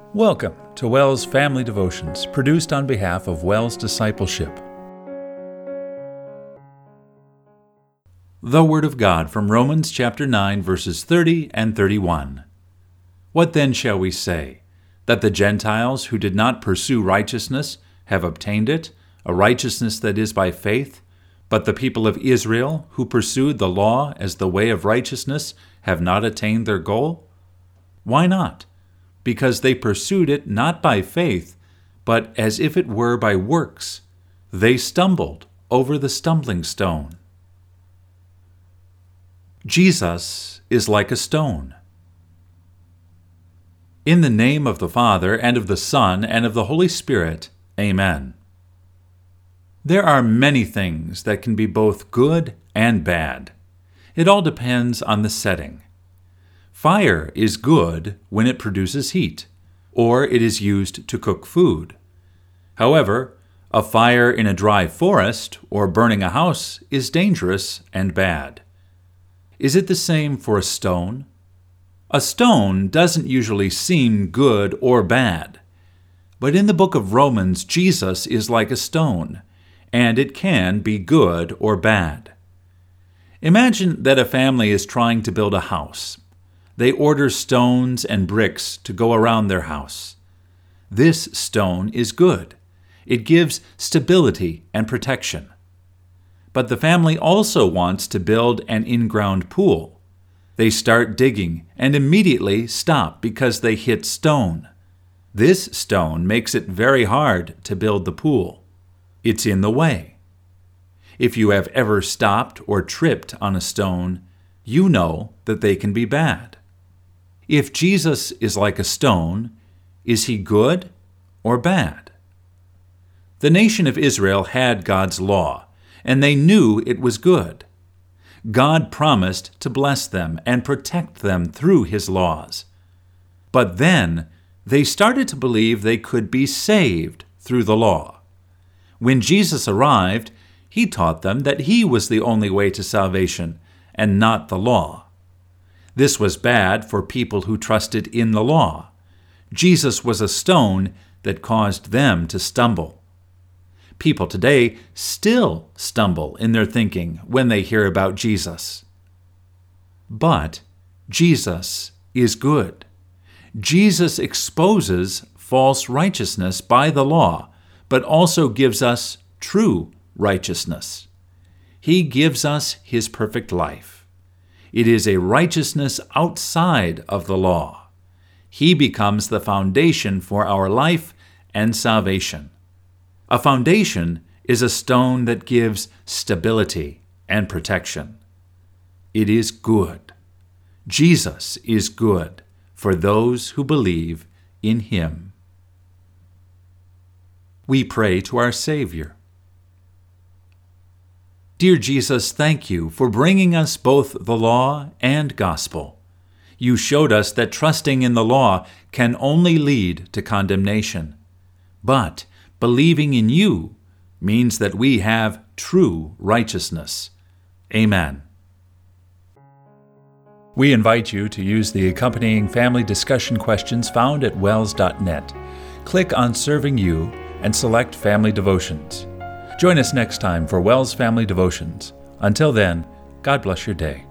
Welcome to WELS Family Devotions, produced on behalf of WELS Discipleship. The Word of God from Romans chapter 9, verses 30 and 31. What then shall we say? That the Gentiles who did not pursue righteousness have obtained it, a righteousness that is by faith, but the people of Israel who pursued the law as the way of righteousness have not attained their goal? Why not? Because they pursued it not by faith, but as if it were by works. They stumbled over the stumbling stone. Jesus is like a stone. In the name of the Father, and of the Son, and of the Holy Spirit, Amen. There are many things that can be both good and bad. It all depends on the setting. Fire is good when it produces heat, or it is used to cook food. However, a fire in a dry forest or burning a house is dangerous and bad. Is it the same for a stone? A stone doesn't usually seem good or bad. But in the book of Romans, Jesus is like a stone, and it can be good or bad. Imagine that a family is trying to build a house. They order stones and bricks to go around their house. This stone is good. It gives stability and protection. But the family also wants to build an in-ground pool. They start digging and immediately stop because they hit stone. This stone makes it very hard to build the pool. It's in the way. If you have ever stopped or tripped on a stone, you know that they can be bad. If Jesus is like a stone, is he good or bad? The nation of Israel had God's law, and they knew it was good. God promised to bless them and protect them through his laws. But then they started to believe they could be saved through the law. When Jesus arrived, he taught them that he was the only way to salvation and not the law. This was bad for people who trusted in the law. Jesus was a stone that caused them to stumble. People today still stumble in their thinking when they hear about Jesus. But Jesus is good. Jesus exposes false righteousness by the law, but also gives us true righteousness. He gives us his perfect life. It is a righteousness outside of the law. He becomes the foundation for our life and salvation. A foundation is a stone that gives stability and protection. It is good. Jesus is good for those who believe in him. We pray to our Savior. Dear Jesus, thank you for bringing us both the law and gospel. You showed us that trusting in the law can only lead to condemnation. But believing in you means that we have true righteousness. Amen. We invite you to use the accompanying family discussion questions found at wels.net. Click on Serving You and select Family Devotions. Join us next time for WELS Family Devotions. Until then, God bless your day.